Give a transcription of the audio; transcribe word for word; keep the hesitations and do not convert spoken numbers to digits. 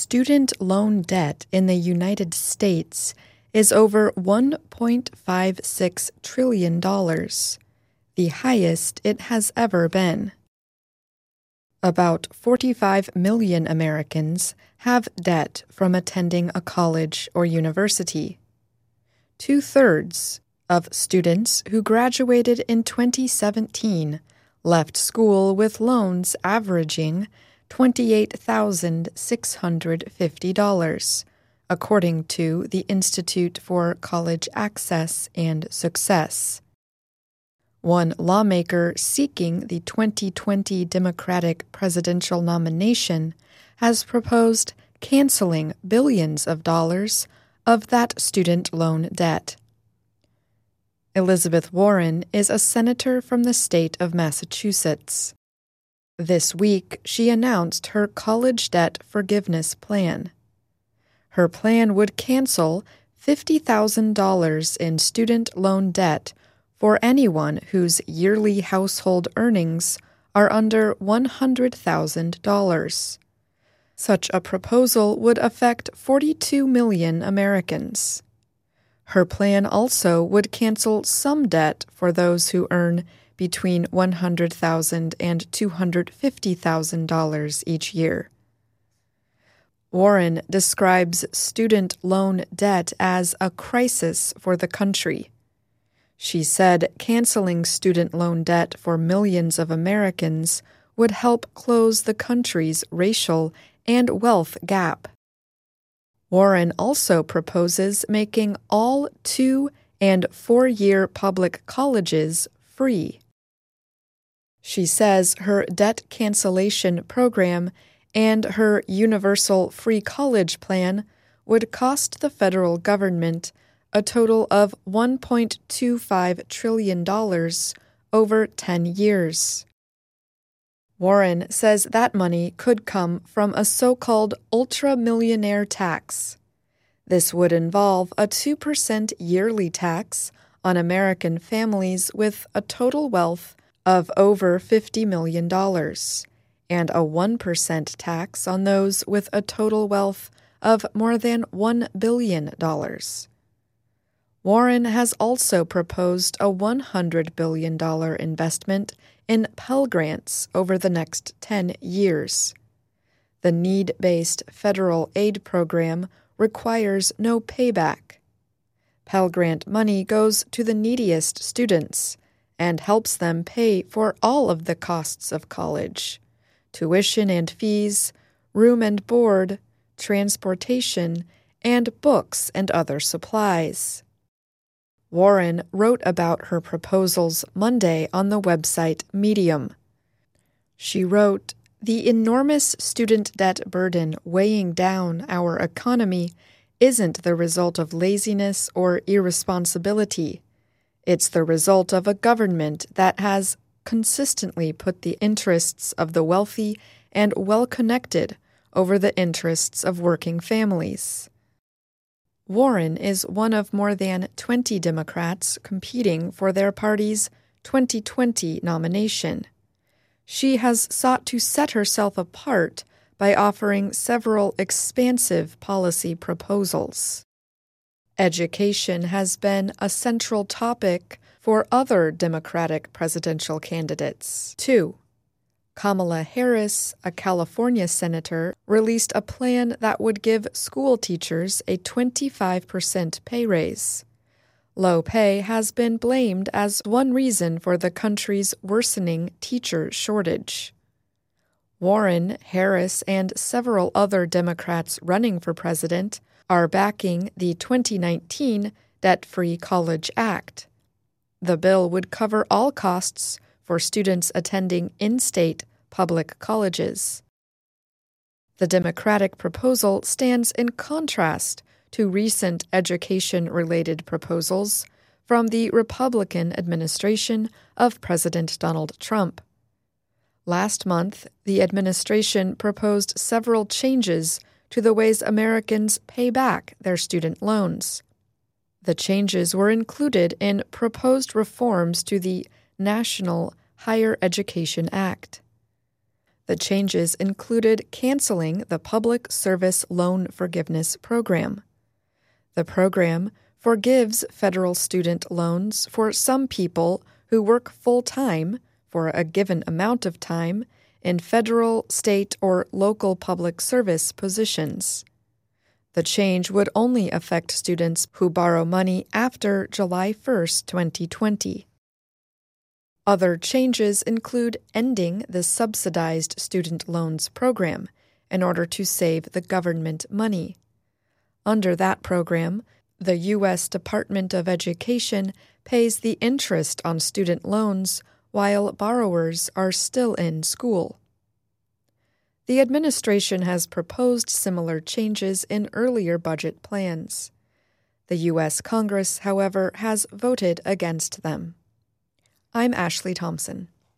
student loan debt in the United States is over one point five six trillion dollars, the highest it has ever been. About forty-five million Americans have debt from attending a college or university. Two-thirds of students who graduated in twenty seventeen left school with loans averaging twenty-eight thousand six hundred fifty dollars, according to the Institute for College Access and Success. One lawmaker seeking the twenty twenty Democratic presidential nomination has proposed canceling billions of dollars of that student loan debt. Elizabeth Warren is a senator from the state of Massachusetts. This week, she announced her college debt forgiveness plan. Her plan would cancel fifty thousand dollars in student loan debt for anyone whose yearly household earnings are under one hundred thousand dollars. Such a proposal would affect forty-two million Americans. Her plan also would cancel some debt for those who earn between one hundred thousand dollars and two hundred fifty thousand dollars each year. Warren describes student loan debt as a crisis for the country. She said canceling student loan debt for millions of Americans would help close the country's racial and wealth gap. Warren also proposes making all two- and four-year public colleges free. She says her debt cancellation program and her universal free college plan would cost the federal government a total of one point two five trillion dollars over ten years. Warren says that money could come from a so-called ultra-millionaire tax. This would involve a two percent yearly tax on American families with a total wealth of over fifty million dollars, and a one percent tax on those with a total wealth of more than one billion dollars. Warren has also proposed a one hundred billion dollars investment in Pell Grants over the next ten years. The need-based federal aid program requires no payback. Pell Grant money goes to the neediest students and helps them pay for all of the costs of college: tuition and fees, room and board, transportation, and books and other supplies. Warren wrote about her proposals Monday on the website Medium. She wrote, "The enormous student debt burden weighing down our economy isn't the result of laziness or irresponsibility. It's the result of a government that has consistently put the interests of the wealthy and well-connected over the interests of working families." Warren is one of more than twenty Democrats competing for their party's twenty twenty nomination. She has sought to set herself apart by offering several expansive policy proposals. Education has been a central topic for other Democratic presidential candidates, too. Kamala Harris, a California senator, released a plan that would give school teachers a twenty-five percent pay raise. Low pay has been blamed as one reason for the country's worsening teacher shortage. Warren, Harris, and several other Democrats running for president are backing the twenty nineteen Debt-Free College Act. The bill would cover all costs for students attending in-state public colleges. The Democratic proposal stands in contrast to recent education-related proposals from the Republican administration of President Donald Trump. Last month, the administration proposed several changes to the ways Americans pay back their student loans. The changes were included in proposed reforms to the National Higher Education Act. The changes included canceling the Public Service Loan Forgiveness Program. The program forgives federal student loans for some people who work full-time for a given amount of time in federal, state, or local public service positions. The change would only affect students who borrow money after July first, twenty twenty. Other changes include ending the subsidized student loans program in order to save the government money. Under that program, the U S Department of Education pays the interest on student loans while borrowers are still in school. The administration has proposed similar changes in earlier budget plans. The U S Congress, however, has voted against them. I'm Ashley Thompson.